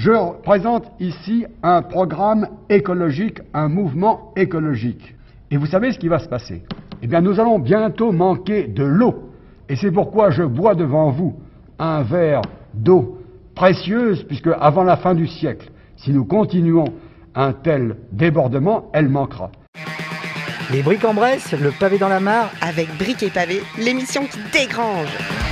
Je présente ici un programme écologique, un mouvement écologique. Et vous savez ce qui va se passer? Eh bien, nous allons bientôt manquer de l'eau. Et c'est pourquoi je bois devant vous un verre d'eau précieuse, puisque avant la fin du siècle, si nous continuons un tel débordement, elle manquera. Les briques en Bresse, le pavé dans la mare. Avec Briques et Pavés, l'émission qui dégrange.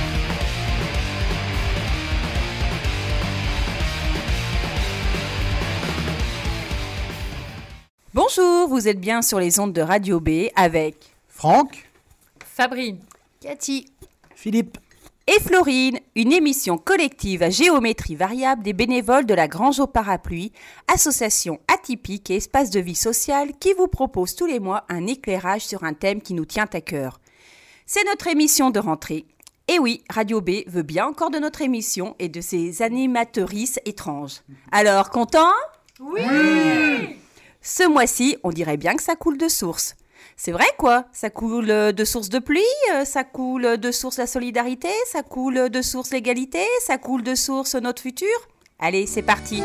Bonjour, vous êtes bien sur les ondes de Radio B avec Franck, Fabrine, Cathy, Philippe et Florine, une émission collective à géométrie variable des bénévoles de la Grange au Parapluie, association atypique et espace de vie sociale qui vous propose tous les mois un éclairage sur un thème qui nous tient à cœur. C'est notre émission de rentrée. Et oui, Radio B veut bien encore de notre émission et de ses animatrices étranges. Alors, content ? Oui ! Ce mois-ci, on dirait bien que ça coule de source. C'est vrai quoi, ça coule de source de pluie, ça coule de source la solidarité, ça coule de source l'égalité, ça coule de source notre futur. Allez, c'est parti.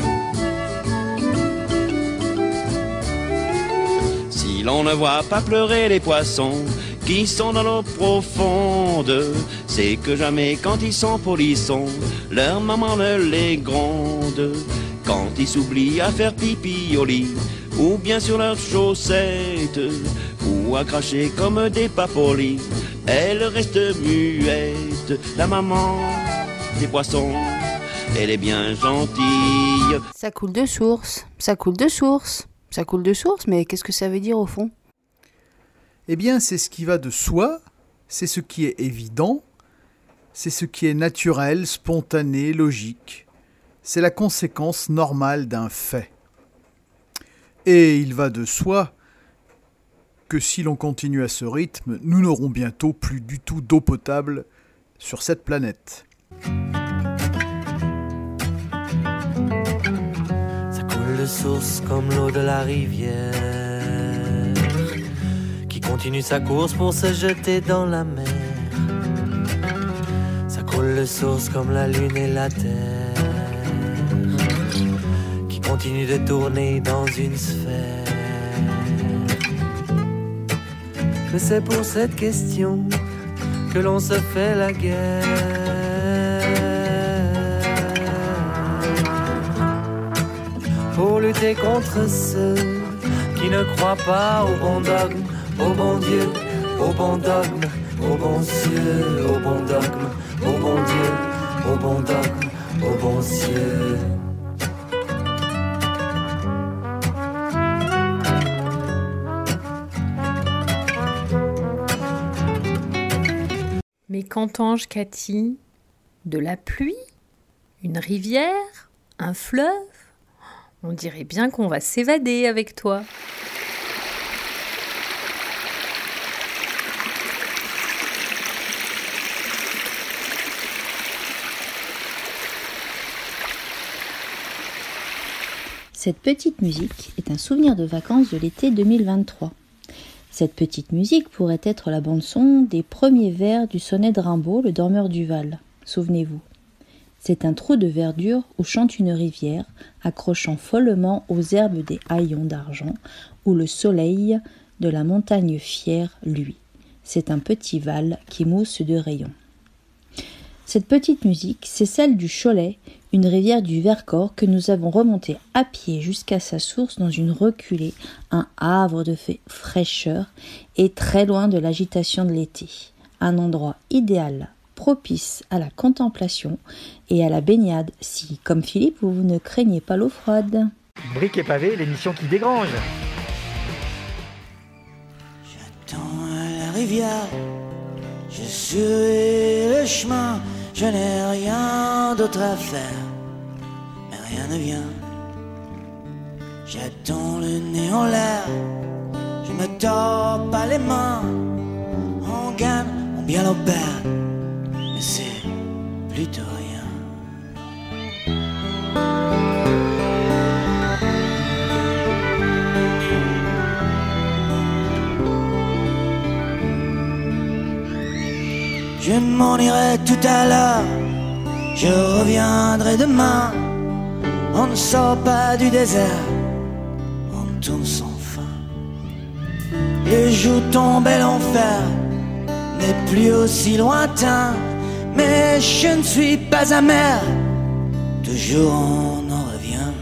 Si l'on ne voit pas pleurer les poissons qui sont dans l'eau profonde, c'est que jamais quand ils sont polissons, leur maman ne les gronde. Quand ils s'oublient à faire pipi au lit, ou bien sur leurs chaussettes, ou à cracher comme des papolis, elle reste muette. La maman des poissons, elle est bien gentille. Ça coule de source, ça coule de source, ça coule de source, mais qu'est-ce que ça veut dire au fond ? Eh bien, c'est ce qui va de soi, c'est ce qui est évident, c'est ce qui est naturel, spontané, logique. C'est la conséquence normale d'un fait. Et il va de soi que si l'on continue à ce rythme, nous n'aurons bientôt plus du tout d'eau potable sur cette planète. Ça coule de source comme l'eau de la rivière, qui continue sa course pour se jeter dans la mer. Ça coule de source comme la lune et la terre, continue de tourner dans une sphère. Mais c'est pour cette question que l'on se fait la guerre. Pour lutter contre ceux qui ne croient pas au bon dogme, au bon Dieu, au bon dogme, au bon cieux, au bon dogme, au bon Dieu, au bon dogme, au bon cieux. Mais qu'entends-je, Cathy ? De la pluie ? Une rivière ? Un fleuve ? On dirait bien qu'on va s'évader avec toi. Cette petite musique est un souvenir de vacances de l'été 2023. Cette petite musique pourrait être la bande-son des premiers vers du sonnet de Rimbaud, Le Dormeur du Val. Souvenez-vous. C'est un trou de verdure où chante une rivière, accrochant follement aux herbes des haillons d'argent, où le soleil de la montagne fière luit. C'est un petit val qui mousse de rayons. Cette petite musique, c'est celle du Cholet, une rivière du Vercors que nous avons remontée à pied jusqu'à sa source dans une reculée, un havre de fraîcheur et très loin de l'agitation de l'été. Un endroit idéal, propice à la contemplation et à la baignade si, comme Philippe, vous ne craignez pas l'eau froide. Briques et Pavés, l'émission qui dégrange. J'attends la rivière, je suis le chemin. Je n'ai rien d'autre à faire, mais rien ne vient. J'attends le nez en l'air, je me tords pas les mains. On gagne, on bien l'on perd, mais c'est plutôt rien. Je m'en irai tout à l'heure, je reviendrai demain. On ne sort pas du désert, on tourne sans fin. Le jour tombé, l'enfer n'est plus aussi lointain. Mais je ne suis pas amer, toujours on en revient.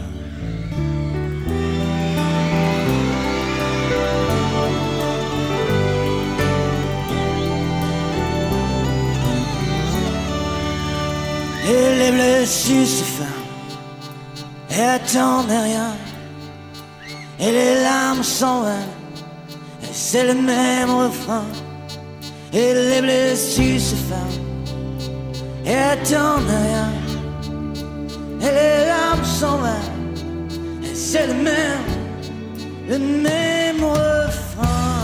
Et les blessures se ferment et attendent rien. Et les larmes s'en vont et c'est le même refrain. Et les blessures se ferment et attendent rien. Et les larmes s'en vont et c'est le même refrain.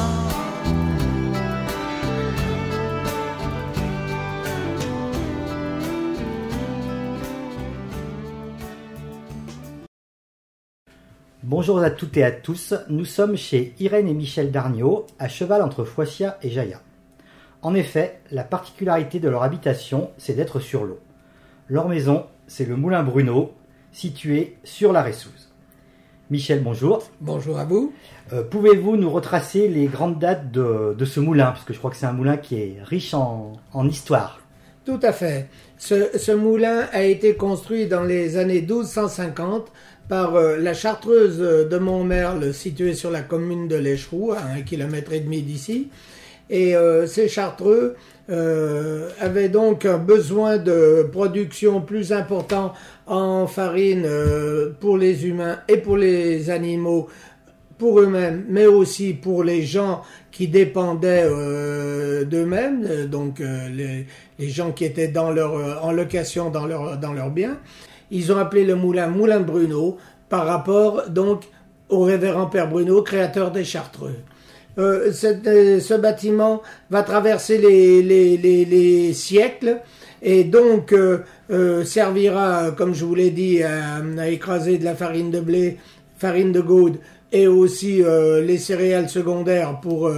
Bonjour à toutes et à tous, nous sommes chez Irène et Michel Darniaud, à cheval entre Foissiat et Jaya. En effet, la particularité de leur habitation, c'est d'être sur l'eau. Leur maison, c'est le Moulin Bruneau, situé sur la Ressouze. Michel, bonjour. Bonjour à vous. Pouvez-vous nous retracer les grandes dates de ce moulin, puisque je crois que c'est un moulin qui est riche en histoire. Tout à fait. Ce moulin a été construit dans les années 1250 par la chartreuse de Montmerle, située sur la commune de l'Écheroux, à 1,5 km d'ici. Et ces chartreux avaient donc un besoin de production plus important en farine pour les humains et pour les animaux, pour eux-mêmes, mais aussi pour les gens qui dépendaient d'eux-mêmes, donc les gens qui étaient en location dans leur bien. Ils ont appelé le moulin Moulin Bruneau par rapport donc au révérend Père Bruneau, créateur des chartreux. Ce bâtiment va traverser les siècles et donc servira, comme je vous l'ai dit, à écraser de la farine de blé, farine de gaude et aussi les céréales secondaires pour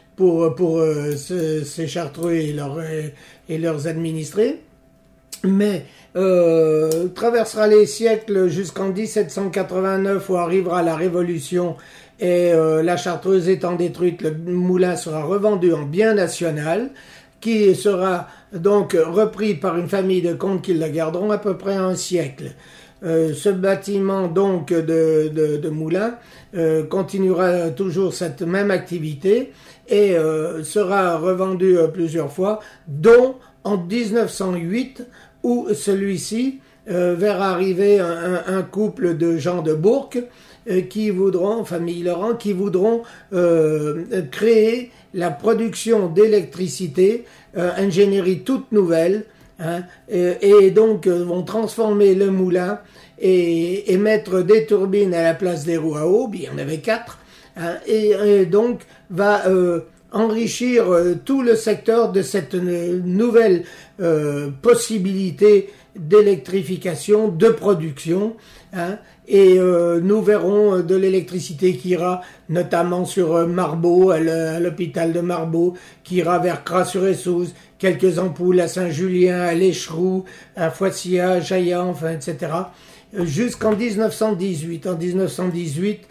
ces chartreux et leurs administrés. Mais traversera les siècles jusqu'en 1789 où arrivera la Révolution et la chartreuse étant détruite, le moulin sera revendu en bien national qui sera donc repris par une famille de comtes qui le garderont à peu près un siècle. Ce bâtiment donc de moulin continuera toujours cette même activité et sera revendu plusieurs fois, dont en 1908 où celui-ci verra arriver un couple de gens de Bourg qui voudront, famille Laurent, qui voudront créer la production d'électricité, ingénierie toute nouvelle, hein, et donc vont transformer le moulin et mettre des turbines à la place des roues à aube, il y en avait 4, hein, et donc va enrichir tout le secteur de cette nouvelle possibilité d'électrification, de production, hein, et nous verrons de l'électricité qui ira notamment sur Marbeau, à l'hôpital de Marbeau, qui ira vers Cras-sur-Ressouze, quelques ampoules à Saint-Julien, à l'Écheroux, à Foissiat, à Jaya, enfin, etc. Jusqu'en 1918. En 1918,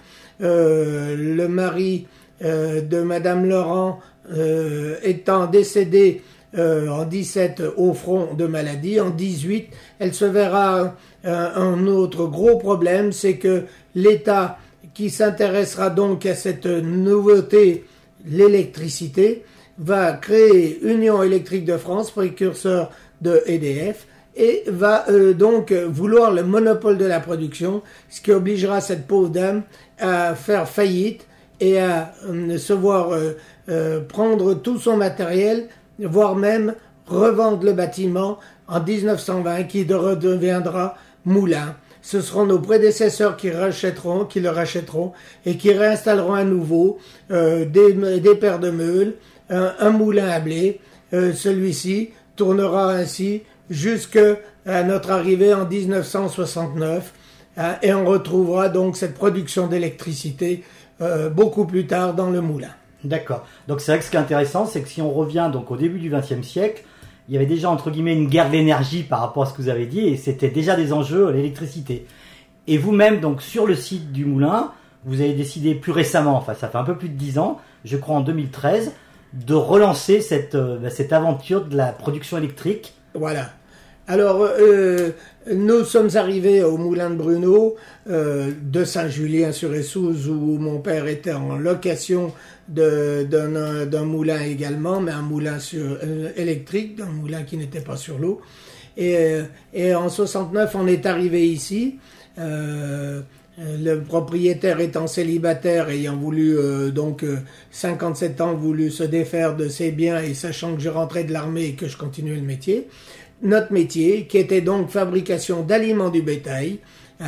le mari de Madame Laurent étant décédée en 17 au front de maladie, en 18, elle se verra un autre gros problème, c'est que l'État qui s'intéressera donc à cette nouveauté, l'électricité, va créer Union électrique de France, précurseur de EDF, et va donc vouloir le monopole de la production, ce qui obligera cette pauvre dame à faire faillite et à se voir prendre tout son matériel, voire même revendre le bâtiment en 1920 qui redeviendra moulin. Ce seront nos prédécesseurs qui le rachèteront et qui réinstalleront à nouveau des paires de meules, un moulin à blé. Celui-ci tournera ainsi jusqu'à notre arrivée en 1969 et on retrouvera donc cette production d'électricité beaucoup plus tard dans le moulin. D'accord. Donc c'est vrai que ce qui est intéressant, c'est que si on revient donc au début du XXe siècle, il y avait déjà entre guillemets une guerre d'énergie par rapport à ce que vous avez dit, et c'était déjà des enjeux l'électricité. Et vous-même, donc sur le site du moulin, vous avez décidé plus récemment, enfin ça fait un peu plus de 10 ans, je crois en 2013, de relancer cette aventure de la production électrique. Voilà. Alors, nous sommes arrivés au moulin de Bruno, de Saint-Julien-sur-Essouze, où mon père était en location d'un moulin également, mais un moulin électrique, un moulin qui n'était pas sur l'eau. Et en 69, on est arrivé ici. Le propriétaire étant célibataire, ayant voulu 57 ans, voulu se défaire de ses biens et sachant que je rentrais de l'armée et que je continuais le métier, notre métier, qui était donc fabrication d'aliments du bétail,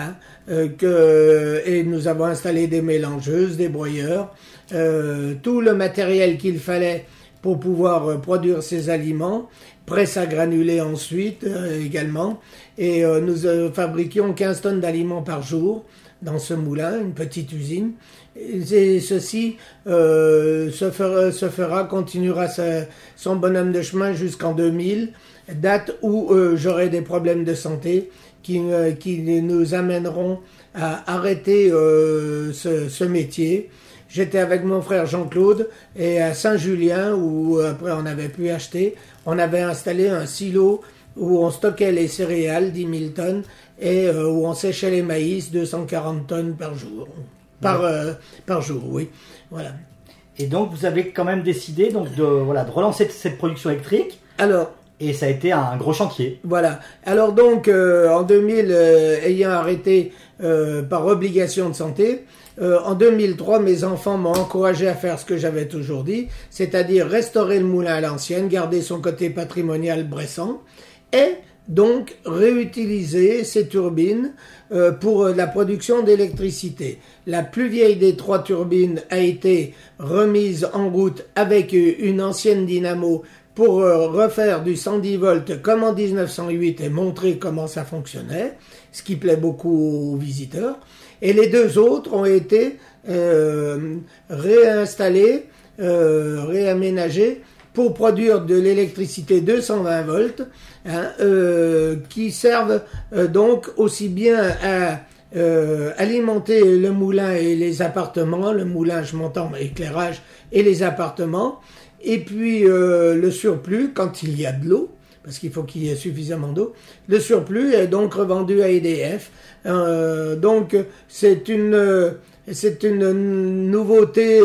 et nous avons installé des mélangeuses, des broyeurs, tout le matériel qu'il fallait pour pouvoir produire ces aliments, presse à granuler ensuite également, et nous fabriquions 15 tonnes d'aliments par jour dans ce moulin, une petite usine. Et ceci continuera son bonhomme de chemin jusqu'en 2000, date où j'aurai des problèmes de santé qui nous amèneront à arrêter ce métier. J'étais avec mon frère Jean-Claude et à Saint-Julien, où après on avait pu acheter, on avait installé un silo où on stockait les céréales, 10 000 tonnes, et où on séchait les maïs, 240 tonnes par jour. Par jour, oui. Voilà. Et donc, vous avez quand même décidé de relancer cette production électrique. Alors, et ça a été un gros chantier. Voilà. Alors donc, en 2000, ayant arrêté par obligation de santé, en 2003, mes enfants m'ont encouragé à faire ce que j'avais toujours dit, c'est-à-dire restaurer le moulin à l'ancienne, garder son côté patrimonial bressant, et donc réutiliser ces turbines pour la production d'électricité. La plus vieille des 3 turbines a été remise en route avec une ancienne dynamo pour refaire du 110 volts comme en 1908 et montrer comment ça fonctionnait, ce qui plaît beaucoup aux visiteurs. Et les 2 autres ont été réinstallés, réaménagés pour produire de l'électricité 220 volts, qui servent donc aussi bien à alimenter le moulin et les appartements, le moulin je m'entends, éclairage et les appartements, et puis le surplus quand il y a de l'eau, parce qu'il faut qu'il y ait suffisamment d'eau, le surplus est donc revendu à EDF. Donc c'est une nouveauté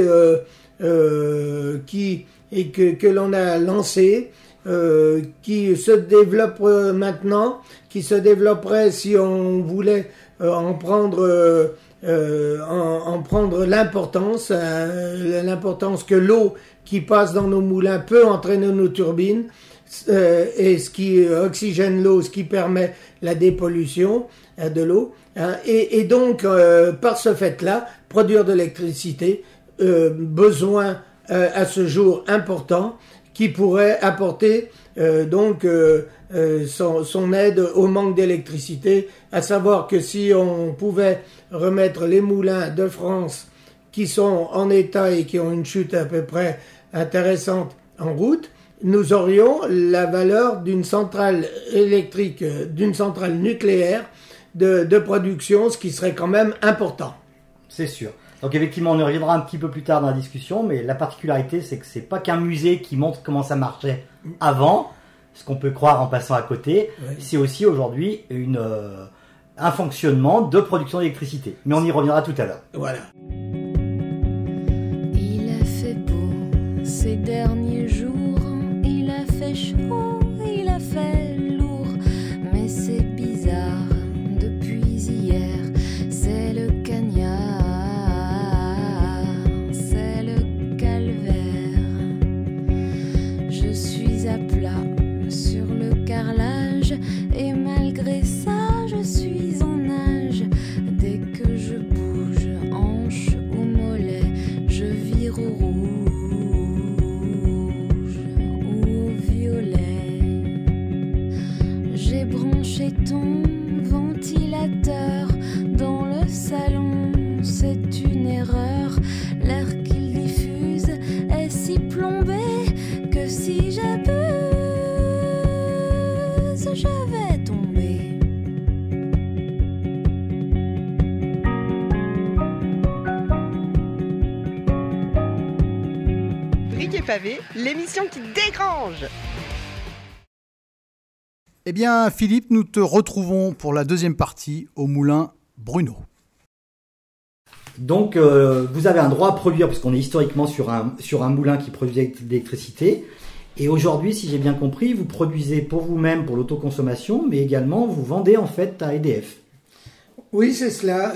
que l'on a lancée, qui se développe maintenant, qui se développerait si on voulait en prendre l'importance, l'importance que l'eau qui passe dans nos moulins peut entraîner nos turbines, et ce qui oxygène l'eau, ce qui permet la dépollution de l'eau, et donc par ce fait-là, produire de l'électricité, besoin à ce jour important, qui pourrait apporter son aide au manque d'électricité, à savoir que si on pouvait remettre les moulins de France qui sont en état et qui ont une chute à peu près intéressante en route, nous aurions la valeur d'une centrale électrique, d'une centrale nucléaire de production, ce qui serait quand même important. C'est sûr. Donc effectivement, on y reviendra un petit peu plus tard dans la discussion, mais la particularité, c'est que c'est pas qu'un musée qui montre comment ça marchait avant, ce qu'on peut croire en passant à côté, oui. C'est aussi aujourd'hui un fonctionnement de production d'électricité. Mais on y reviendra tout à l'heure. Voilà. Il a fait beau ces derniers jours, il a fait chaud, il a fait lourd, mais c'est bizarre, depuis hier, c'est le cagnard. Et malgré ça, je suis en nage. Dès que je bouge, hanche ou mollet, je vire au rouge ou au violet. Briques et Pavés, l'émission qui dégrange. Eh bien, Philippe, nous te retrouvons pour la deuxième partie au moulin Bruno. Donc, vous avez un droit à produire, puisqu'on est historiquement sur un moulin qui produit de l'électricité. Et aujourd'hui, si j'ai bien compris, vous produisez pour vous-même, pour l'autoconsommation, mais également vous vendez en fait à EDF. Oui, c'est cela.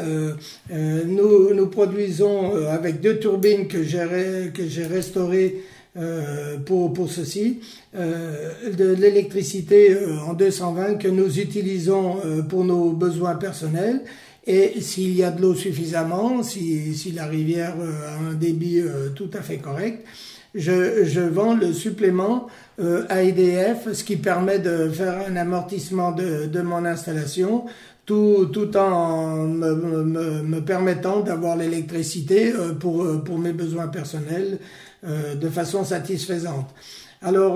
Nous produisons avec 2 turbines que j'ai restaurées pour ceci, de l'électricité en 220 que nous utilisons pour nos besoins personnels. Et s'il y a de l'eau suffisamment, si la rivière a un débit tout à fait correct, je vends le supplément à EDF, ce qui permet de faire un amortissement de mon installation, tout en me permettant d'avoir l'électricité pour mes besoins personnels de façon satisfaisante. Alors,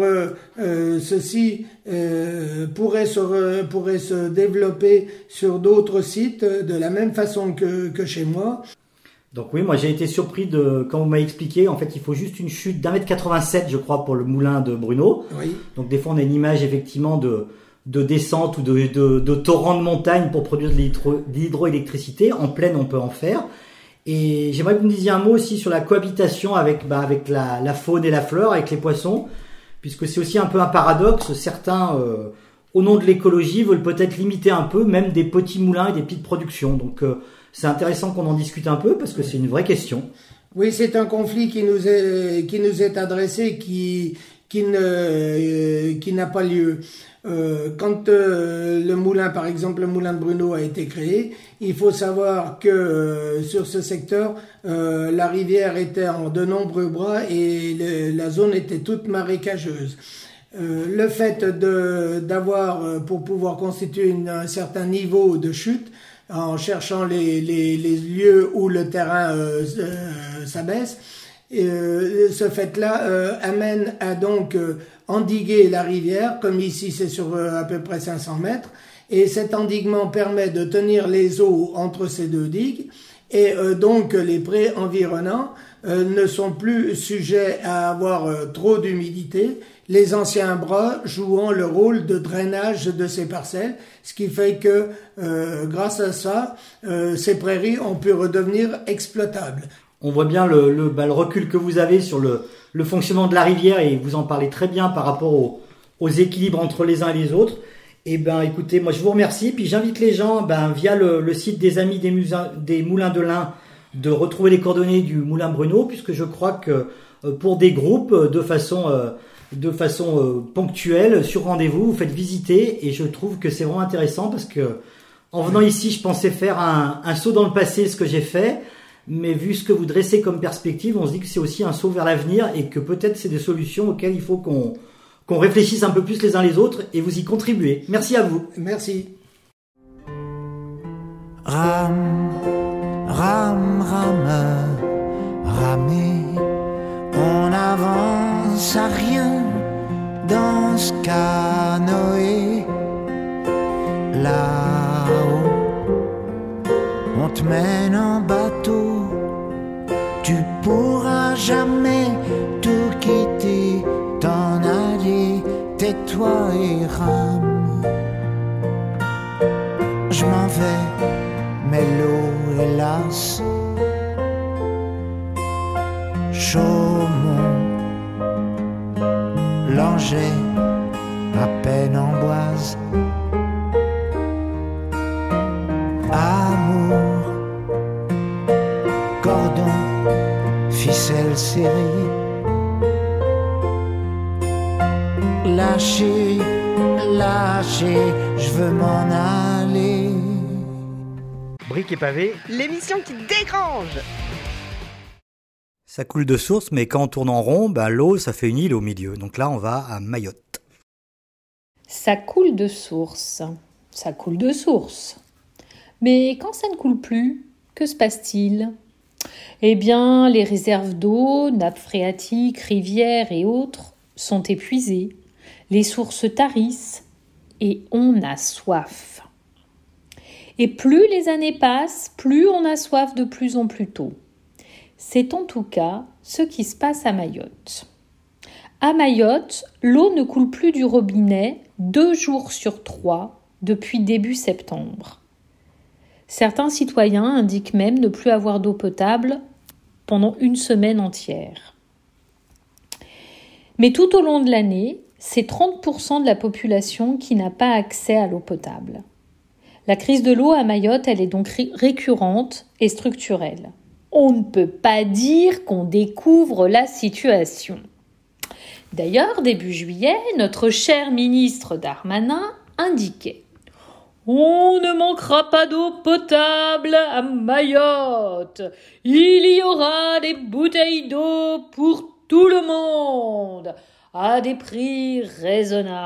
ceci pourrait se développer sur d'autres sites de la même façon que chez moi. Donc oui, moi j'ai été surpris quand vous m'avez expliqué, en fait il faut juste une chute d'1,87 m je crois pour le moulin de Bruno. Oui. Donc des fois on a une image effectivement de descente ou de torrent de montagne pour produire de l'hydroélectricité. En plaine on peut en faire. Et j'aimerais que vous me disiez un mot aussi sur la cohabitation avec la faune et la flore, avec les poissons, puisque c'est aussi un peu un paradoxe. Certains, au nom de l'écologie, veulent peut-être limiter un peu même des petits moulins et des petites productions. Donc c'est intéressant qu'on en discute un peu parce que c'est une vraie question. Oui, c'est un conflit qui nous est adressé, qui n'a pas lieu. Quand le moulin, par exemple le moulin de Bruno a été créé, il faut savoir que sur ce secteur, la rivière était en de nombreux bras et la zone était toute marécageuse. Le fait d'avoir, pour pouvoir constituer un certain niveau de chute, en cherchant les lieux où le terrain s'abaisse, ce fait-là amène à donc endiguer la rivière, comme ici c'est sur à peu près 500 mètres, et cet endiguement permet de tenir les eaux entre ces 2 digues, et donc les prés environnants ne sont plus sujets à avoir trop d'humidité, les anciens bras jouant le rôle de drainage de ces parcelles, ce qui fait que grâce à ça, ces prairies ont pu redevenir exploitables. On voit bien le recul que vous avez sur le fonctionnement de la rivière et vous en parlez très bien par rapport aux équilibres entre les uns et les autres. Et ben écoutez, moi je vous remercie, puis j'invite les gens via le site des Amis des Moulins de l'Ain de retrouver les coordonnées du Moulin Bruno, puisque je crois que pour des groupes de façon ponctuelle, sur rendez-vous, vous faites visiter, et je trouve que c'est vraiment intéressant parce que en venant ici, je pensais faire un saut dans le passé, ce que j'ai fait, mais vu ce que vous dressez comme perspective, on se dit que c'est aussi un saut vers l'avenir et que peut-être c'est des solutions auxquelles il faut qu'on réfléchisse un peu plus les uns les autres, et vous y contribuez. Merci à vous. Merci. Rame, rame, rame, ramer, on n'avance à rien dans ce canoë. Là-haut, on te mène en bateau, tu pourras jamais tout quitter, t'en aller, tais-toi et rame. Je m'en vais, mais l'eau hélas, Chaumont, Langeais, à peine Amboise. Amour, cordon, ficelle serrée. Lâcher, lâcher, je veux m'en aller. Briques et Pavés, l'émission qui dégrange. Ça coule de source, mais quand on tourne en rond, l'eau, ça fait une île au milieu. Donc là, on va à Mayotte. Ça coule de source. Ça coule de source. Mais quand ça ne coule plus, que se passe-t-il ? Eh bien, les réserves d'eau, nappes phréatiques, rivières et autres sont épuisées. Les sources tarissent et on a soif. Et plus les années passent, plus on a soif de plus en plus tôt. C'est en tout cas ce qui se passe à Mayotte. À Mayotte, l'eau ne coule plus du robinet 2 jours sur 3 depuis début septembre. Certains citoyens indiquent même ne plus avoir d'eau potable pendant une semaine entière. Mais tout au long de l'année, c'est 30% de la population qui n'a pas accès à l'eau potable. La crise de l'eau à Mayotte, elle est donc récurrente et structurelle. On ne peut pas dire qu'on découvre la situation. D'ailleurs, début juillet, notre cher ministre Darmanin indiquait « On ne manquera pas d'eau potable à Mayotte. Il y aura des bouteilles d'eau pour tout le monde, à des prix raisonnables. »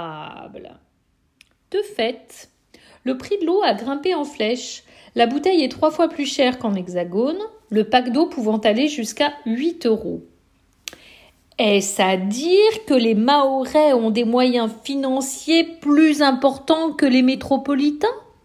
De fait, le prix de l'eau a grimpé en flèche. La bouteille est 3 fois plus chère qu'en hexagone, le pack d'eau pouvant aller jusqu'à 8 €. Est-ce à dire que les Mahorais ont des moyens financiers plus importants que les métropolitains?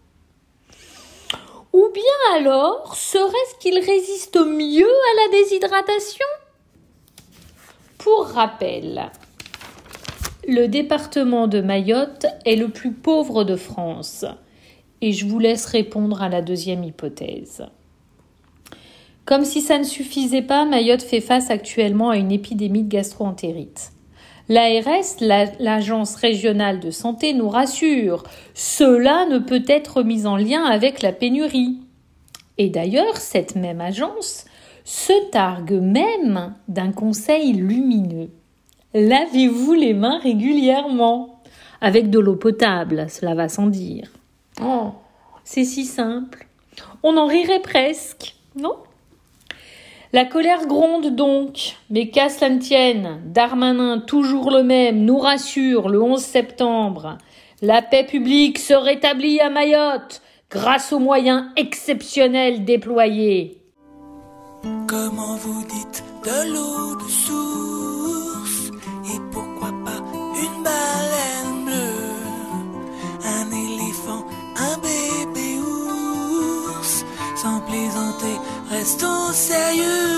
Ou bien alors, serait-ce qu'ils résistent mieux à la déshydratation? Pour rappel, le département de Mayotte est le plus pauvre de France. Et je vous laisse répondre à la deuxième hypothèse. Comme si ça ne suffisait pas, Mayotte fait face actuellement à une épidémie de gastro-entérite. L'ARS, l'Agence régionale de santé, nous rassure. Cela ne peut être mis en lien avec la pénurie. Et d'ailleurs, cette même agence se targue même d'un conseil lumineux. Lavez-vous les mains régulièrement. Avec de l'eau potable, cela va sans dire. Oh, c'est si simple. On en rirait presque, non ? La colère gronde donc, mais qu'à cela ne tienne, Darmanin, toujours le même, nous rassure le 11 septembre. La paix publique se rétablit à Mayotte grâce aux moyens exceptionnels déployés. Comment vous dites de l'eau de source? Et pourquoi pas une baleine bleue? Un éléphant, un bébé ours? Sans plaisanter, restons sérieux.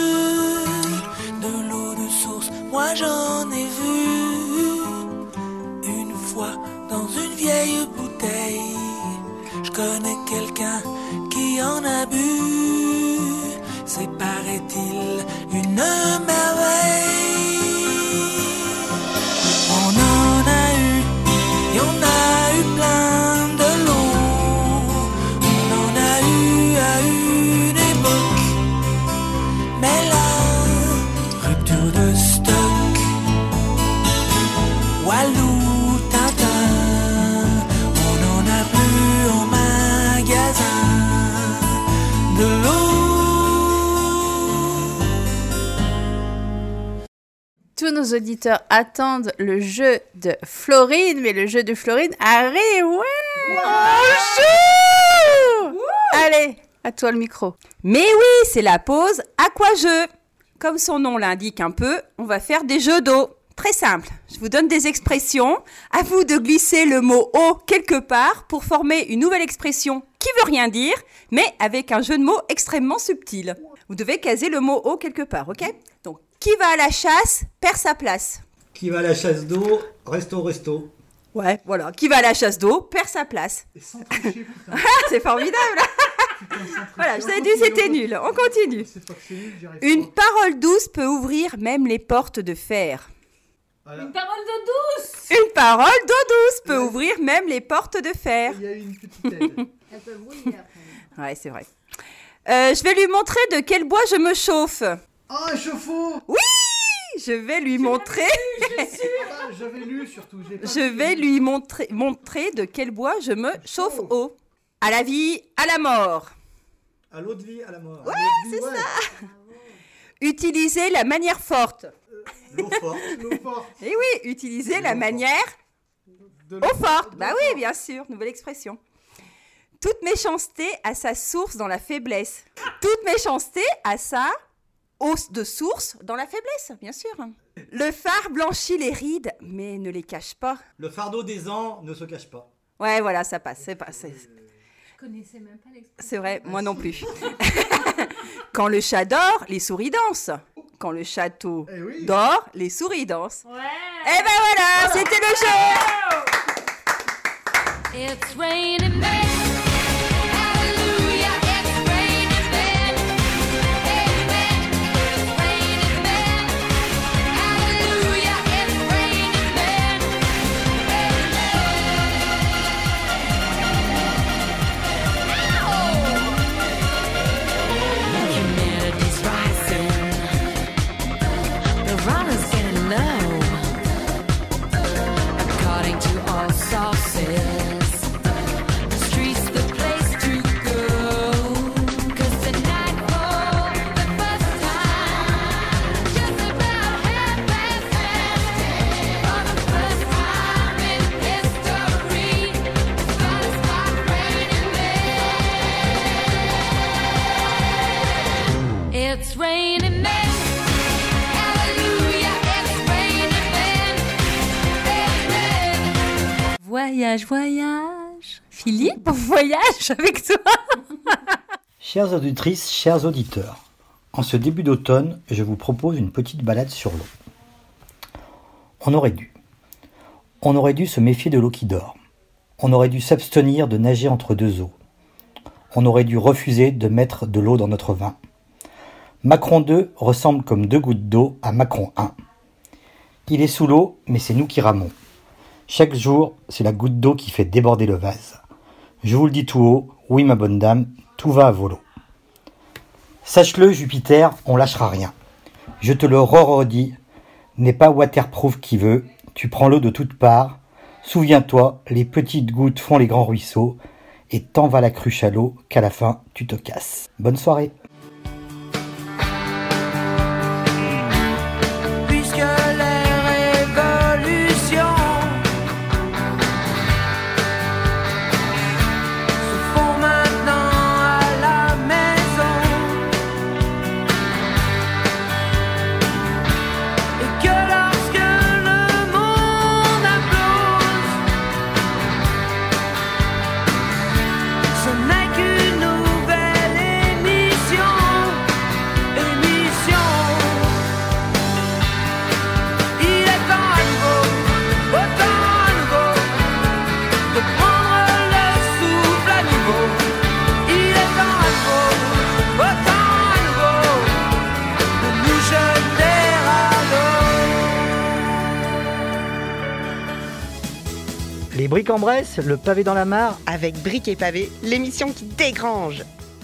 De l'eau de source, moi j'en ai vu une fois dans une vieille bouteille. Je connais quelqu'un qui en a bu. C'est paraît-il une merveille. On en a eu, et on a eu plein de l'eau. On en a eu à une époque. Mais là, rupture de stock. Walou, Tintin, on n'en a plus en magasin de l'eau. Tous nos auditeurs attendent le jeu de Florine, mais le jeu de Florine arrive. Ouais, on joue. Allez, à toi le micro. Mais oui, c'est la pause aquajeu. Comme son nom l'indique un peu, on va faire des jeux d'eau. Très simple. Je vous donne des expressions. À vous de glisser le mot eau quelque part pour former une nouvelle expression qui veut rien dire, mais avec un jeu de mots extrêmement subtil. Vous devez caser le mot eau quelque part, ok ? Donc, qui va à la chasse perd sa place. Qui va à la chasse d'eau, resto. Ouais, voilà. Qui va à la chasse d'eau perd sa place. Et sans tricher, putain. C'est formidable. Voilà, je vous avais dit c'était nul. On continue. Une parole douce peut ouvrir même les portes de fer. Voilà. Une parole d'eau douce. Une parole d'eau douce peut ouvrir même les portes de fer. Il y a eu une petite aide. Elle peut brouiller après. Ouais, c'est vrai. Je vais lui montrer de quel bois je me chauffe. Ah, un chauffe-eau. Oui, je vais lui montrer. J'avais lu surtout. Je vais lui montrer de quel bois je me chauffe eau. À la vie, à la mort. À l'eau de vie, à la mort. Ouais, c'est ça. Utiliser la manière forte. L'eau forte. Eh oui, utiliser la manière eau forte. Bah oui, bien sûr, nouvelle expression. Toute méchanceté a sa source dans la faiblesse. Toute méchanceté a sa hausse de source dans la faiblesse, bien sûr. Le fard blanchit les rides, mais ne les cache pas. Le fardeau des ans ne se cache pas. Ouais, voilà, ça passe. Je connaissais même pas l'expression. C'est vrai, moi non plus. Quand le chat dort, les souris dansent. Quand le château dort, les souris dansent. Ouais. Et ben voilà, c'était le jeu. It's raining men. Hallelujah, it's raining men. Amen. It's raining men. Hallelujah, it's raining men. Amen. Humanity's rising. The runners getting low. According to all sources. It's raining men. Hallelujah, it's raining men. Amen. Voyage, voyage. Philippe, voyage avec toi. Chères auditrices, chers auditeurs, en ce début d'automne, je vous propose une petite balade sur l'eau. On aurait dû se méfier de l'eau qui dort. On aurait dû s'abstenir de nager entre deux eaux. On aurait dû refuser de mettre de l'eau dans notre vin. Macron 2 ressemble comme 2 gouttes d'eau à Macron 1. Il est sous l'eau, mais c'est nous qui ramons. Chaque jour, c'est la goutte d'eau qui fait déborder le vase. Je vous le dis tout haut, oui ma bonne dame, tout va à volo. Sache-le, Jupiter, on lâchera rien. Je te le redis, n'est pas waterproof qui veut, tu prends l'eau de toutes parts. Souviens-toi, les petites gouttes font les grands ruisseaux, et tant va la cruche à l'eau qu'à la fin, tu te casses. Bonne soirée. Les Bric-en-Bresse, le pavé dans la mare. Avec Bric et Pavé, l'émission qui dégrange.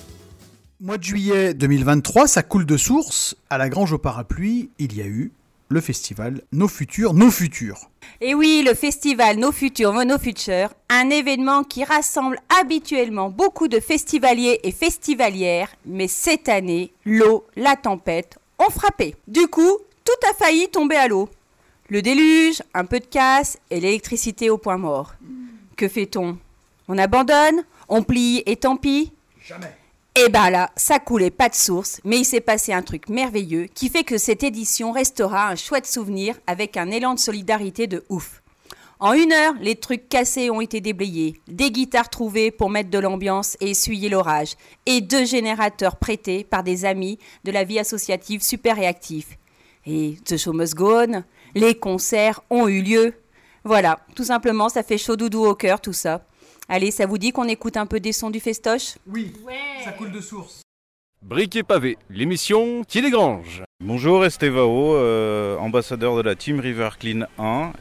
Mois de juillet 2023, ça coule de source. À la Grange au Parapluie, il y a eu le festival Nos Futurs, Nos Futurs. Et oui, le festival Nos Futurs, Nos Futurs, un événement qui rassemble habituellement beaucoup de festivaliers et festivalières, mais cette année, l'eau, la tempête ont frappé. Du coup, tout a failli tomber à l'eau. Le déluge, un peu de casse et l'électricité au point mort. Que fait-on ? On abandonne ? On plie et tant pis ? Jamais. Et ben là, ça coulait pas de source, mais il s'est passé un truc merveilleux qui fait que cette édition restera un chouette souvenir avec un élan de solidarité de ouf. En 1 heure, les trucs cassés ont été déblayés, des guitares trouvées pour mettre de l'ambiance et essuyer l'orage, et 2 générateurs prêtés par des amis de la vie associative super réactifs. Et The Show Must Go On, les concerts ont eu lieu. Voilà, tout simplement, ça fait chaud doudou au cœur tout ça. Allez, ça vous dit qu'on écoute un peu des sons du festoche ? Oui, ça coule de source. Bric et Pavé, l'émission qui dégrange. Bonjour, Estevao, ambassadeur de la Team River Clean 1.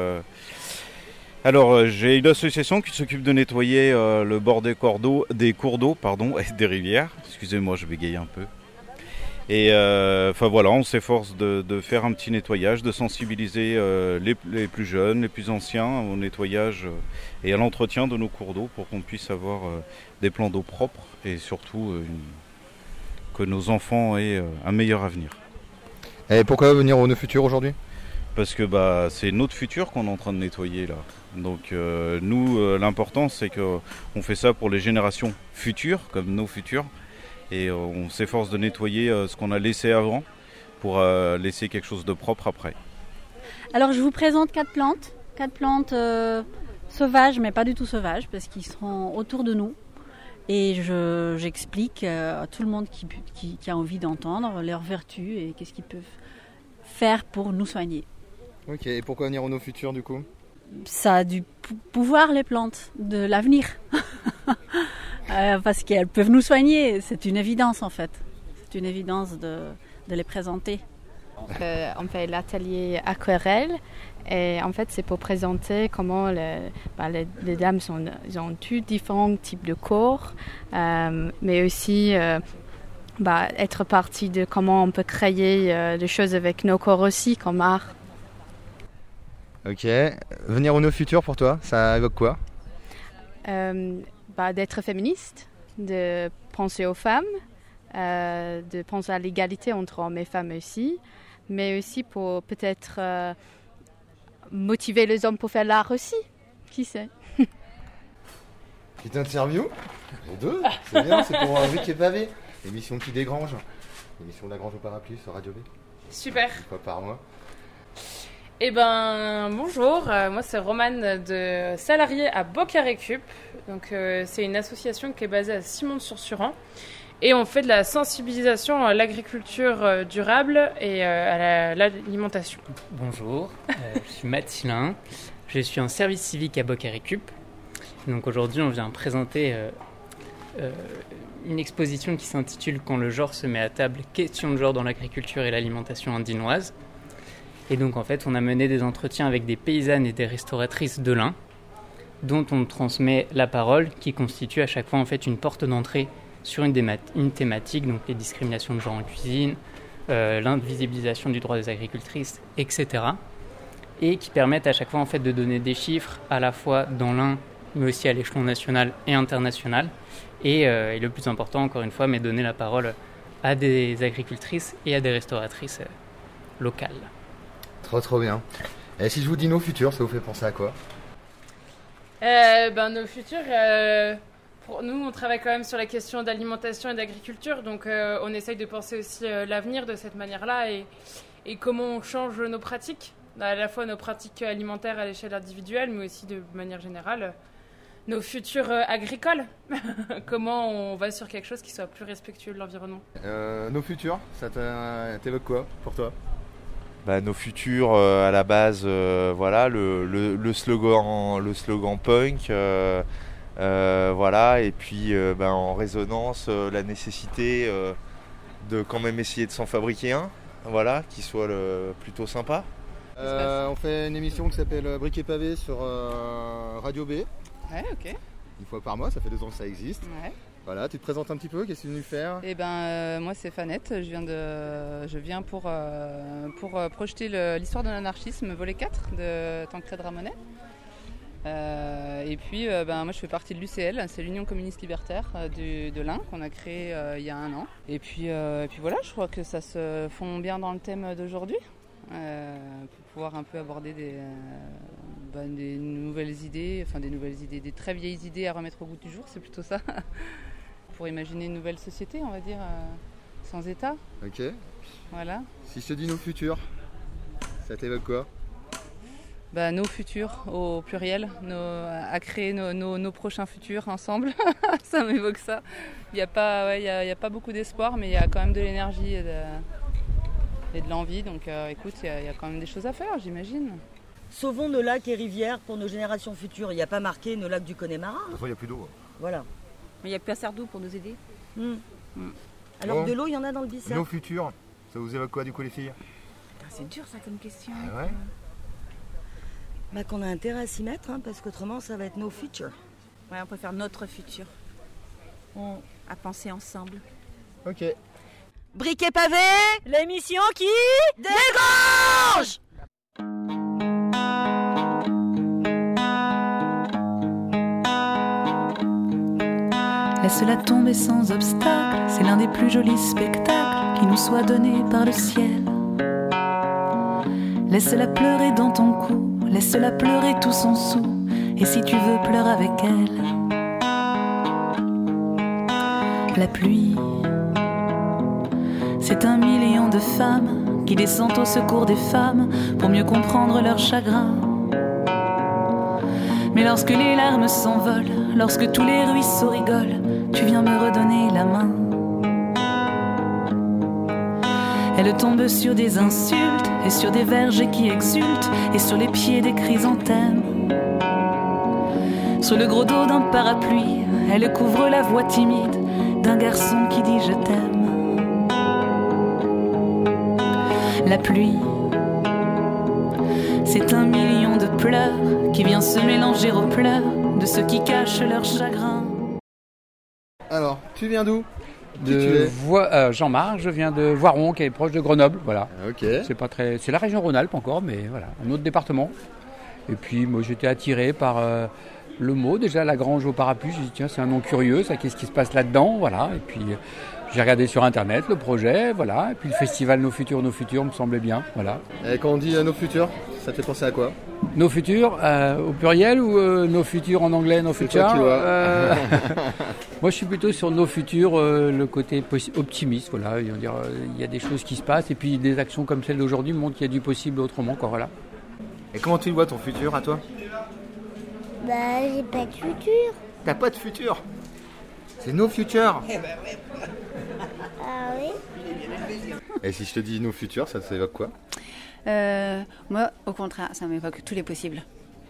Alors, j'ai une association qui s'occupe de nettoyer le bord des cours d'eau et des rivières. Excusez-moi, je bégaye un peu. Et voilà, on s'efforce de faire un petit nettoyage, de sensibiliser les plus jeunes, les plus anciens au nettoyage et à l'entretien de nos cours d'eau pour qu'on puisse avoir des plans d'eau propres et surtout que nos enfants aient un meilleur avenir. Et pourquoi venir au Nos Futurs aujourd'hui ? Parce que c'est notre futur qu'on est en train de nettoyer là. Donc nous, l'important c'est qu'on fait ça pour les générations futures, comme nos futurs. Et on s'efforce de nettoyer ce qu'on a laissé avant pour laisser quelque chose de propre après. Alors je vous présente 4 plantes sauvages, mais pas du tout sauvages, parce qu'ils seront autour de nous. Et j'explique à tout le monde qui a envie d'entendre leurs vertus et qu'est-ce qu'ils peuvent faire pour nous soigner. Ok, et pourquoi venir au No Future du coup? Ça a du pouvoir, les plantes, de l'avenir. Parce qu'elles peuvent nous soigner, c'est une évidence en fait. C'est une évidence de les présenter. On fait l'atelier aquarelle et en fait c'est pour présenter comment les dames ils ont tous différents types de corps, mais aussi être partie de comment on peut créer des choses avec nos corps aussi comme art. Ok, venir au No Future pour toi, ça évoque quoi? D'être féministe, de penser aux femmes, de penser à l'égalité entre hommes et femmes aussi, mais aussi pour peut-être motiver les hommes pour faire l'art aussi, qui sait. Petite interview, les deux, c'est bien, c'est pour Brick et Pavé, l'émission qui dégrange, l'émission de la Grange au Parapluie sur Radio B. Super. Une fois par mois. Eh ben bonjour, moi c'est Romane de Salariés à Boca Récup. Donc c'est une association qui est basée à Simon-sur-Suran et on fait de la sensibilisation à l'agriculture durable et à l'alimentation. Bonjour, je suis Mathilin, je suis en service civique à Boca Récup. Donc aujourd'hui on vient présenter une exposition qui s'intitule Quand le genre se met à table, questions de genre dans l'agriculture et l'alimentation indinoise. Et donc en fait on a mené des entretiens avec des paysannes et des restauratrices de l'Ain dont on transmet la parole qui constitue à chaque fois en fait une porte d'entrée sur une thématique, donc les discriminations de genre en cuisine, l'invisibilisation du droit des agricultrices, etc. Et qui permettent à chaque fois en fait de donner des chiffres à la fois dans l'Ain mais aussi à l'échelon national et international. Et le plus important encore une fois, mais donner la parole à des agricultrices et à des restauratrices locales. Trop bien. Et si je vous dis No Future, ça vous fait penser à quoi? No Future, pour nous on travaille quand même sur la question d'alimentation et d'agriculture, donc on essaye de penser aussi l'avenir de cette manière-là et comment on change nos pratiques, à la fois nos pratiques alimentaires à l'échelle individuelle, mais aussi de manière générale, nos futurs agricoles. Comment on va sur quelque chose qui soit plus respectueux de l'environnement. No Future, ça t'évoque quoi pour toi? No Future à la base, voilà le slogan punk, voilà, et puis en résonance la nécessité de quand même essayer de s'en fabriquer un, voilà, qui soit plutôt sympa. On fait une émission qui s'appelle Brick et Pavé sur Radio B. Ouais, ok. Une fois par mois, ça fait 2 ans que ça existe. Ouais. Voilà, tu te présentes un petit peu, qu'est-ce que tu es venu faire? Moi c'est Fanette, je viens pour projeter l'histoire de l'anarchisme volet 4 de Tancred Ramonet. Et puis moi je fais partie de l'UCL, c'est l'Union communiste libertaire de l'Ain qu'on a créé il y a 1 an. Et puis voilà, je crois que ça se fond bien dans le thème d'aujourd'hui. Pour pouvoir un peu aborder des nouvelles idées, des très vieilles idées à remettre au goût du jour, c'est plutôt ça. Pour imaginer une nouvelle société, on va dire, sans État. Ok. Voilà. Si je te dis No Future, ça t'évoque quoi? Nos futurs au pluriel, à créer nos prochains futurs ensemble. Ça m'évoque ça. Il n'y a pas beaucoup d'espoir, mais il y a quand même de l'énergie et de l'envie. Donc écoute, il y a quand même des choses à faire, j'imagine. Sauvons nos lacs et rivières pour nos générations futures. Il n'y a pas marqué nos lacs du Connemara. De toute façon, il n'y a plus d'eau. Voilà. Mais il n'y a plus assez d'eau pour nous aider. Alors Bon. de l'eau, il y en a dans le Bicêtre. No Future, ça vous évoque quoi du coup les filles? C'est dur ça comme question. Ah ouais. Qu'on a intérêt à s'y mettre, parce qu'autrement ça va être No Future. Ouais, on peut faire notre futur. À penser ensemble. Ok. Brick et Pavé, l'émission qui dégrange. Laisse-la tomber sans obstacle, c'est l'un des plus jolis spectacles qui nous soit donné par le ciel. Laisse-la pleurer dans ton cou, laisse-la pleurer tout son sou, et si tu veux, pleure avec elle. La pluie, c'est 1 million de femmes qui descendent au secours des femmes pour mieux comprendre leur chagrin. Mais lorsque les larmes s'envolent, lorsque tous les ruisseaux rigolent, tu viens me redonner la main. Elle tombe sur des insultes et sur des vergers qui exultent et sur les pieds des chrysanthèmes. Sur le gros dos d'un parapluie, elle couvre la voix timide d'un garçon qui dit je t'aime. La pluie, c'est 1 million de pleurs qui vient se mélanger aux pleurs de ceux qui cachent leur chagrin. Alors, tu viens d'où? Jean-Marc, je viens de Voiron, qui est proche de Grenoble, voilà. Ok. C'est la région Rhône-Alpes encore, mais voilà, un autre département. Et puis moi j'étais attiré par le mot, déjà la grange au parapluie, j'ai dit tiens c'est un nom curieux, ça qu'est-ce qui se passe là-dedans, voilà. Et puis j'ai regardé sur internet le projet, voilà. Et puis le festival Nos Futurs me semblait bien, voilà. Et quand on dit Nos Futurs, ça te fait penser à quoi? Nos Futurs, au pluriel ou Nos Futurs en anglais, Nos Futurs Moi je suis plutôt sur Nos Futurs, le côté optimiste, voilà. Il y a des choses qui se passent et puis des actions comme celle d'aujourd'hui montrent qu'il y a du possible autrement, quoi, voilà. Et comment tu vois ton futur à toi? Bah, j'ai pas de futur. T'as pas de futur? C'est nos futurs. Ah oui? Et si je te dis nos futurs, ça t'évoque quoi? Moi, au contraire, ça m'évoque tous les possibles.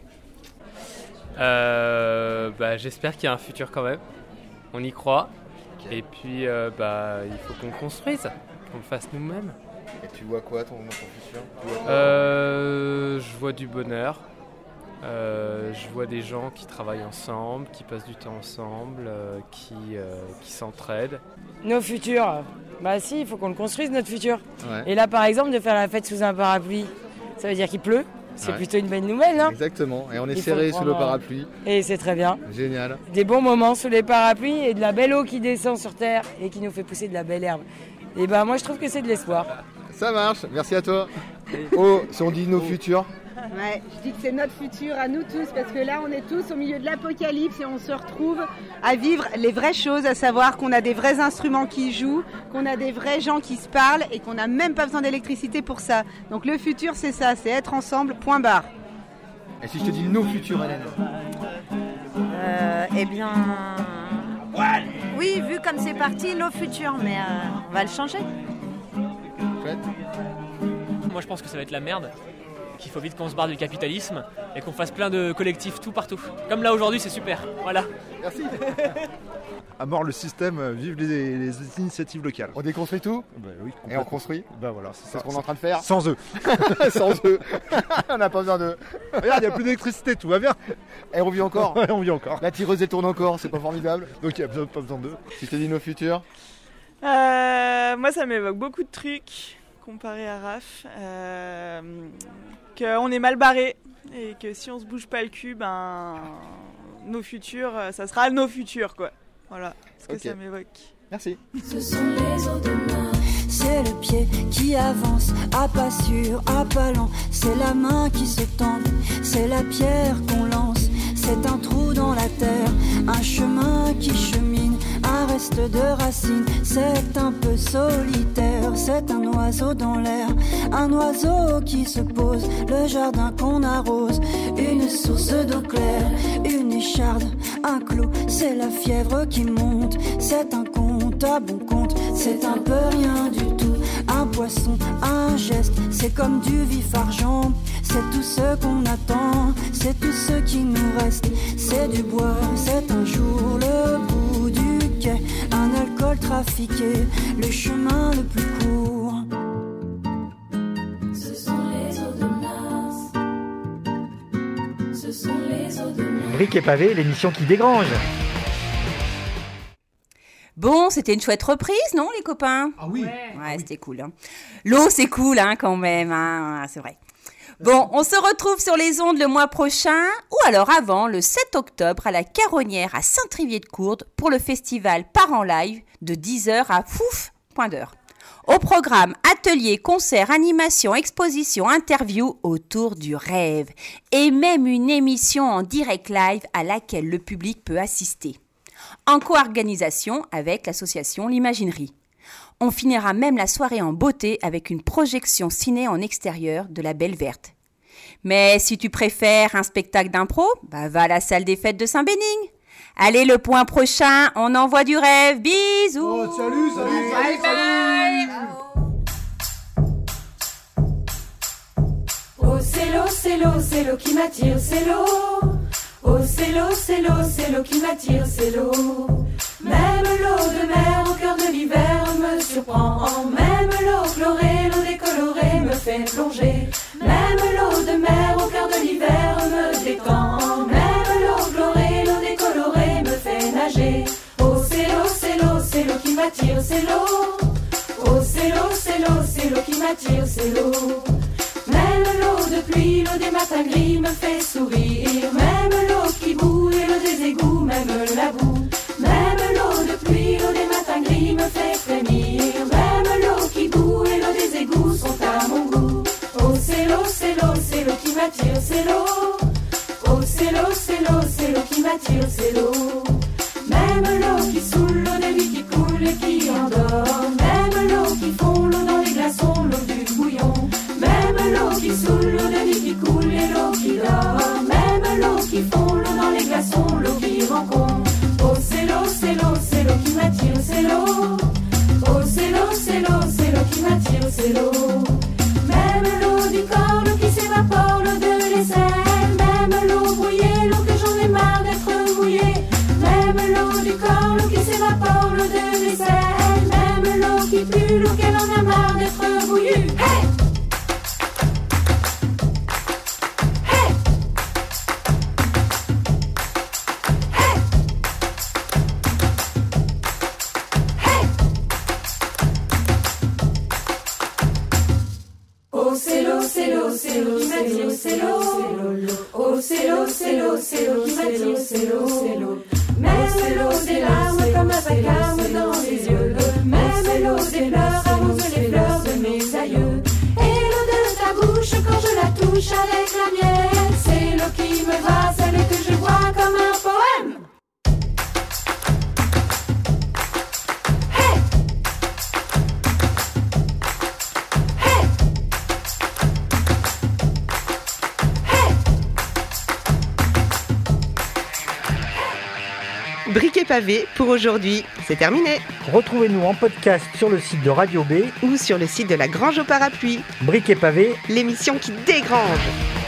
J'espère qu'il y a un futur quand même. On y croit. Et puis, il faut qu'on construise, qu'on le fasse nous-mêmes. Et tu vois quoi dans ton futur? Je vois du bonheur. Je vois des gens qui travaillent ensemble, qui passent du temps ensemble, qui s'entraident. Nos futurs, il faut qu'on le construise notre futur. Ouais. Et là par exemple de faire la fête sous un parapluie, ça veut dire qu'il pleut. C'est plutôt une bonne nouvelle, non? Exactement, et on est serré sous le parapluie. Et c'est très bien. Génial. Des bons moments sous les parapluies et de la belle eau qui descend sur terre et qui nous fait pousser de la belle herbe. Et moi je trouve que c'est de l'espoir. Ça marche, merci à toi. Oh, si on dit nos futurs. Ouais, je dis que c'est notre futur à nous tous, parce que là on est tous au milieu de l'apocalypse et on se retrouve à vivre les vraies choses, à savoir qu'on a des vrais instruments qui jouent, qu'on a des vrais gens qui se parlent et qu'on n'a même pas besoin d'électricité pour ça. Donc le futur c'est ça, c'est être ensemble, point barre. Et si je te dis nos futurs, Hélène? Oui, vu comme c'est parti, nos futurs, mais on va le changer. Moi je pense que ça va être la merde, qu'il faut vite qu'on se barre du capitalisme et qu'on fasse plein de collectifs tout partout. Comme là aujourd'hui, c'est super. Voilà. Merci. À mort le système, vive les initiatives locales. On déconstruit tout? Oui, et on construit? Voilà, c'est ce qu'on est en train de faire. Sans eux. Sans eux. On n'a pas besoin d'eux. Regarde, il n'y a plus d'électricité, tout va bien. Et on vit encore. Ouais, on vit encore. La tireuse elle tourne encore, c'est pas formidable. Donc il n'y a pas besoin d'eux. Si je te dis nos futurs? Moi ça m'évoque beaucoup de trucs comparé à Raph. Qu'on est mal barré et que si on se bouge pas le cul, nos futurs, ça sera nos futurs quoi. Voilà, ce que ça m'évoque. Merci. Ce sont les eaux de mer, c'est le pied qui avance, à pas sûr, à pas lent, c'est la main qui se tend, c'est la pierre qu'on lance, c'est un trou dans la terre, un chemin qui chemine, un reste de racines, c'est un peu solitaire, c'est un oiseau dans l'air, un oiseau qui se pose, le jardin qu'on arrose, une source d'eau claire, une écharde, un clou, c'est la fièvre qui monte, c'est un compte à bon compte, c'est un peu rien du tout, un poisson, un geste, c'est comme du vif argent, c'est tout ce qu'on attend, c'est tout ce qui nous reste, c'est du bois, c'est un jour le bout du quai, un alcool trafiqué, le chemin le plus court. Ce sont les eaux de Mars, ce sont les eaux de Mars. Briques et pavés, l'émission qui dégrange. Bon, c'était une chouette reprise, non, les copains? Ah oui. Ouais, c'était cool. Hein. L'eau, c'est cool, hein, quand même. Hein, c'est vrai. Bon, on se retrouve sur les ondes le mois prochain, ou alors avant, le 7 octobre, à la Caronnière, à Saint-Trivier-de-Courdes, pour le festival Parents Live, de 10h à point d'heure. Au programme, ateliers, concerts, animations, expositions, interviews autour du rêve. Et même une émission en direct live à laquelle le public peut assister. En co-organisation avec l'association L'Imaginerie. On finira même la soirée en beauté avec une projection ciné en extérieur de la Belle Verte. Mais si tu préfères un spectacle d'impro, va à la salle des fêtes de Saint-Bénigne. Allez, le point prochain, on envoie du rêve. Bisous. Oh, salut. Bye bye. c'est l'eau qui m'attire, c'est l'eau. Oh, c'est l'eau qui m'attire, c'est l'eau. Même l'eau de mer au cœur de l'hiver me surprend. Même l'eau chlorée, l'eau décolorée me fait plonger. Même l'eau de mer au cœur de l'hiver me détend. Même l'eau chlorée, l'eau décolorée me fait nager. Oh, c'est l'eau qui m'attire, c'est l'eau. Oh, c'est l'eau qui m'attire, c'est l'eau. Même l'eau de pluie, l'eau des matins gris me fait sourire. Même l'eau qui bout et l'eau des égouts, même la boue. Même l'eau de pluie, l'eau des matins gris me fait frémir. Même l'eau qui bout et l'eau des égouts sont à mon goût. Oh, c'est l'eau qui m'attire, c'est l'eau. Oh, c'est l'eau qui m'attire, c'est l'eau. Même l'eau qui saoule, l'eau des nuits qui coule et qui endort. Même l'eau qui fond, l'eau dans les glaçons, l'eau du bouillon. Même l'eau qui saoule, l'eau des nuits qui coule et l'eau qui dort. Même l'eau qui fond, l'eau dans les glaçons, l'eau qui rencontre. Oh, c'est l'eau qui m'attire, c'est l'eau. Oh, c'est l'eau qui m'attire, c'est l'eau. Même l'eau du corps, l'eau qui s'évapore, l'eau de l'aisselle. Même l'eau brouillée, l'eau que j'en ai marre d'être mouillée. Même l'eau du corps, l'eau qui s'évapore, l'eau de l'aisselle. Même l'eau qui pue, l'eau qu'elle en a marre d'être bouillue. Hey! Oh, c'est l'eau qui m'attire, c'est l'eau. Oh, c'est l'eau qui m'attire, c'est l'eau. Même l'eau des larmes comme un vacarme dans les yeux. Même l'eau des pleurs arrose les fleurs de mes aïeux. Et l'eau de ta bouche quand je la touche avec la mienne, c'est l'eau qui me va, celle que je bois comme un poème. Briques et pavés pour aujourd'hui, c'est terminé. Retrouvez-nous en podcast sur le site de Radio B ou sur le site de la Grange au Parapluie. Briques et pavés, l'émission qui dégrange.